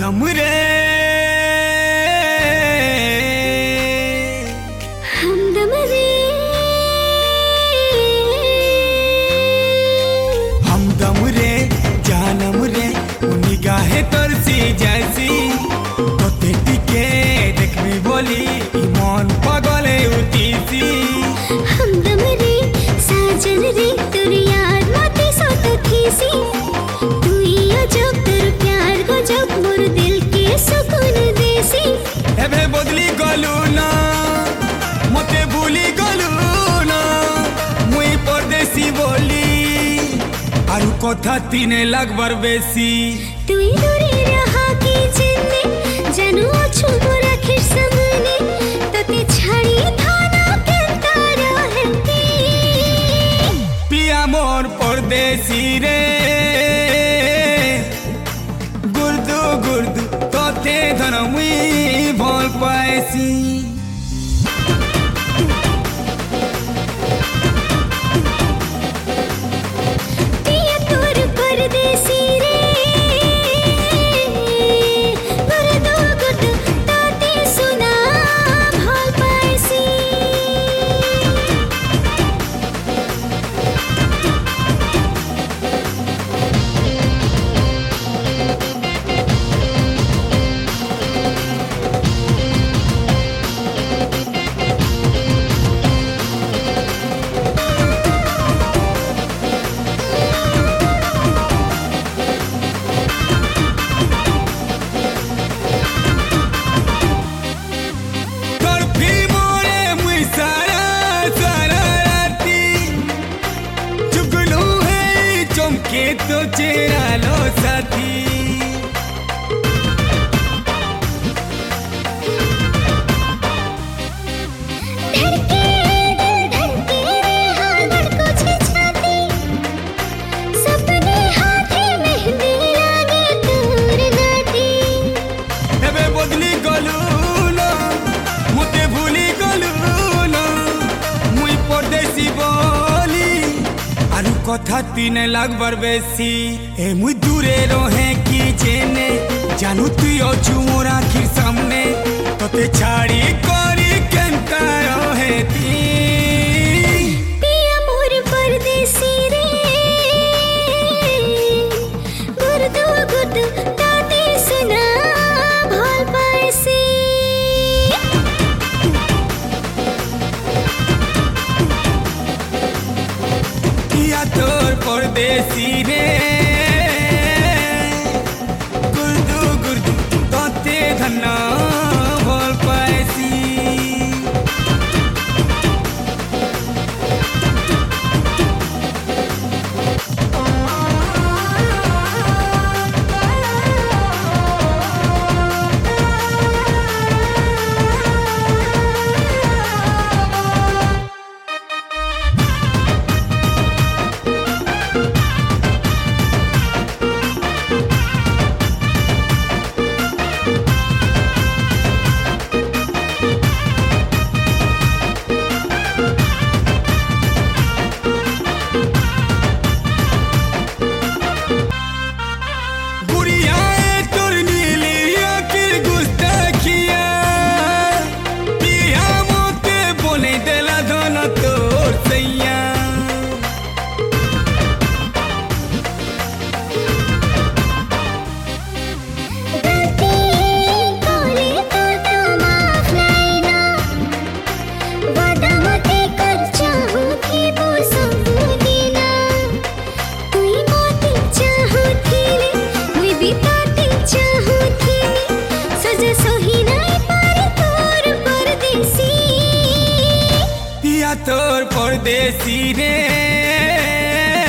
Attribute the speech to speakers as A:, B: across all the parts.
A: हमदम रे
B: हमदम रे
A: हमदम रे जानम रे निगाहे तरसी जैसी तोते टिके देखबी बोली मन पागले उठीसी
B: हमदम रे साजन रे तोर याद मते सोत खीसी तू ही अजब तोर प्यार गजब मोर दिल के सुकून देसी
A: एबे बदली गलू ना मते भूली गलू ना मुई परदेसी बोली आरु कथा तीने लगबर बेसी
B: तुई दूरे रहा की जिन्ने जानू अछु मोरा खिर सामने तते छाड़ी थाना केंता रहती
A: पिया मोर परदेसी रे गुर्दु गुर्दु तोते धन मुई भल पाएसी
B: पिया तोर परदेसी रे गुर्दु गुर्दु तते सुना भल पाएसी
A: तड़फी मोरे मुई सारा सारा राती चुगलू है चमके तो चेहरा लो साथी
B: धड़के दिल धड़के रे हाँ धड़को छे छाती सपने हाथे मेहंदी लागे तोर नाती
A: एबे बदली गलू ना मते भूली गलू ना मुई परदेसी बोली आरु कथा तीने लगबर बेसी ए मुई दूरे रहे की जेने जानू तुई अछु मोर आखिर सामने तोते छाड़ी करी केंता रहे ती
B: पिया मोर परदेसी रे गुर्दु गुर्दु ताते सुना भल पाएसी
A: पिया तोर परदेसी रे गुर्दु गुर्दु तोते धन्ना भल पाएसी गुड़ियाए तोर नीली आखिर गुस्ताखिया पिया मोते बोले देला धन तोर सैया
B: गलती कोले तो माफ लाइना वादा मते कर चाहूं कि वो संबूदीना तुई मोते चाहूं थीले मुई भी ताते चाहूं थीले सजा सोही नहीं पारे तोर परदेसी
A: पिया तोर परदेसी रे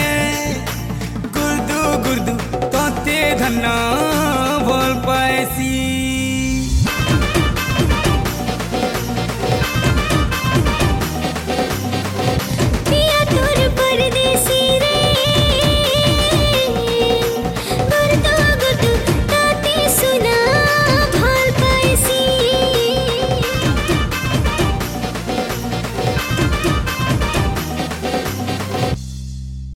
A: गुर्दु गुर्दु तोते धन्ना भल पाएसी